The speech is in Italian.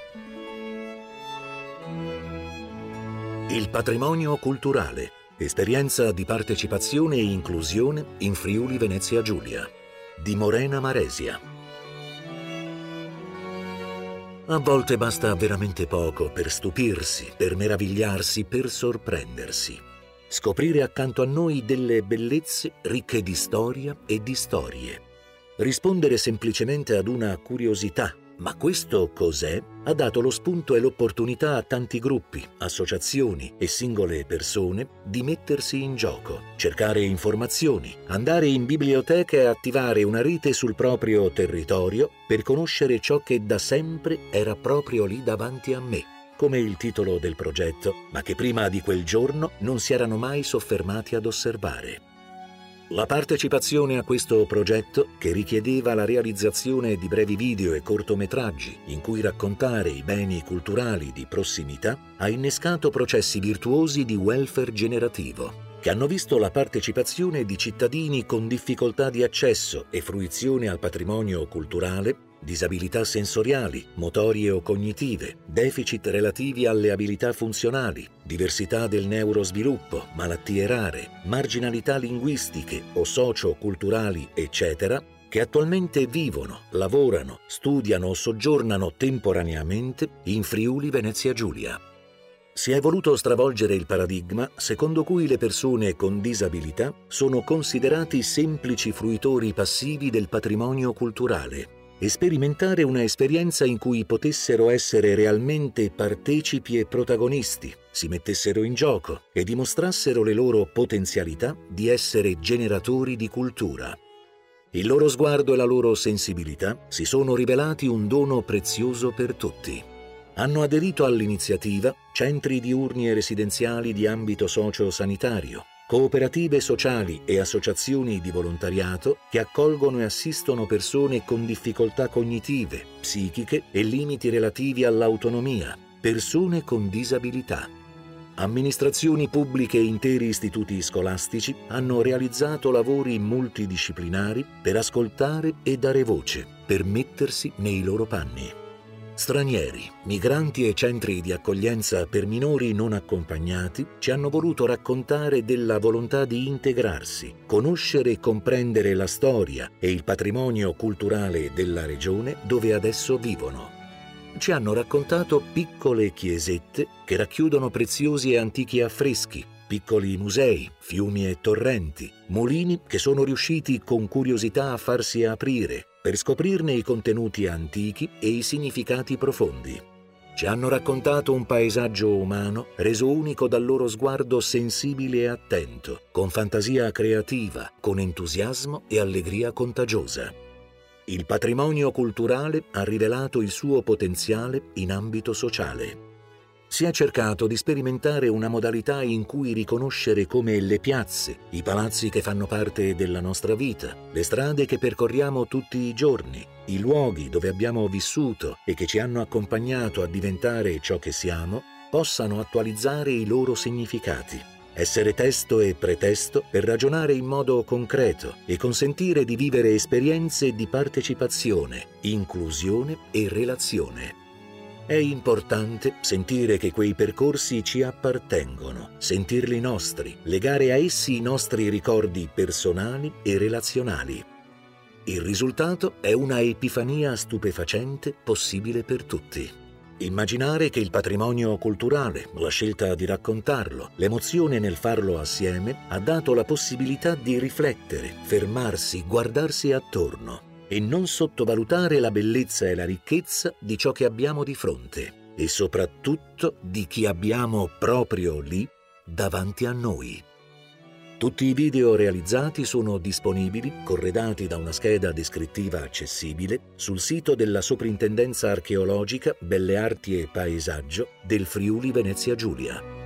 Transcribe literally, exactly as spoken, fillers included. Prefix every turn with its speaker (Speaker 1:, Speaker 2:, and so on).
Speaker 1: Il patrimonio culturale, esperienza di partecipazione e inclusione in Friuli Venezia Giulia, di Morena Maresia. A volte basta veramente poco per stupirsi, per meravigliarsi, per sorprendersi. Scoprire accanto a noi delle bellezze ricche di storia e di storie. Rispondere semplicemente ad una curiosità. Ma questo cos'è? Ha dato lo spunto e l'opportunità a tanti gruppi, associazioni e singole persone di mettersi in gioco, cercare informazioni, andare in biblioteca e attivare una rete sul proprio territorio per conoscere ciò che da sempre era proprio lì davanti a me, come il titolo del progetto, ma che prima di quel giorno non si erano mai soffermati ad osservare. La partecipazione a questo progetto, che richiedeva la realizzazione di brevi video e cortometraggi in cui raccontare i beni culturali di prossimità, ha innescato processi virtuosi di welfare generativo, che hanno visto la partecipazione di cittadini con difficoltà di accesso e fruizione al patrimonio culturale, disabilità sensoriali, motorie o cognitive, deficit relativi alle abilità funzionali, diversità del neurosviluppo, malattie rare, marginalità linguistiche o socio-culturali, eccetera, che attualmente vivono, lavorano, studiano o soggiornano temporaneamente in Friuli Venezia Giulia. Si è voluto stravolgere il paradigma secondo cui le persone con disabilità sono considerati semplici fruitori passivi del patrimonio culturale e sperimentare una esperienza in cui potessero essere realmente partecipi e protagonisti, si mettessero in gioco e dimostrassero le loro potenzialità di essere generatori di cultura. Il loro sguardo e la loro sensibilità si sono rivelati un dono prezioso per tutti. Hanno aderito all'iniziativa centri diurni e residenziali di ambito socio-sanitario, cooperative sociali e associazioni di volontariato che accolgono e assistono persone con difficoltà cognitive, psichiche e limiti relativi all'autonomia, persone con disabilità. Amministrazioni pubbliche e interi istituti scolastici hanno realizzato lavori multidisciplinari per ascoltare e dare voce, per mettersi nei loro panni. Stranieri, migranti e centri di accoglienza per minori non accompagnati ci hanno voluto raccontare della volontà di integrarsi, conoscere e comprendere la storia e il patrimonio culturale della regione dove adesso vivono. Ci hanno raccontato piccole chiesette che racchiudono preziosi e antichi affreschi, piccoli musei, fiumi e torrenti, mulini che sono riusciti con curiosità a farsi aprire, per scoprirne i contenuti antichi e i significati profondi. Ci hanno raccontato un paesaggio umano reso unico dal loro sguardo sensibile e attento, con fantasia creativa, con entusiasmo e allegria contagiosa. Il patrimonio culturale ha rivelato il suo potenziale in ambito sociale. Si è cercato di sperimentare una modalità in cui riconoscere come le piazze, i palazzi che fanno parte della nostra vita, le strade che percorriamo tutti i giorni, i luoghi dove abbiamo vissuto e che ci hanno accompagnato a diventare ciò che siamo, possano attualizzare i loro significati, essere testo e pretesto per ragionare in modo concreto e consentire di vivere esperienze di partecipazione, inclusione e relazione. È importante sentire che quei percorsi ci appartengono, sentirli nostri, legare a essi i nostri ricordi personali e relazionali. Il risultato è una epifania stupefacente possibile per tutti. Immaginare che il patrimonio culturale, la scelta di raccontarlo, l'emozione nel farlo assieme, ha dato la possibilità di riflettere, fermarsi, guardarsi attorno e non sottovalutare la bellezza e la ricchezza di ciò che abbiamo di fronte e soprattutto di chi abbiamo proprio lì davanti a noi. Tutti i video realizzati sono disponibili, corredati da una scheda descrittiva accessibile, sul sito della Soprintendenza Archeologica, Belle Arti e Paesaggio del Friuli Venezia Giulia.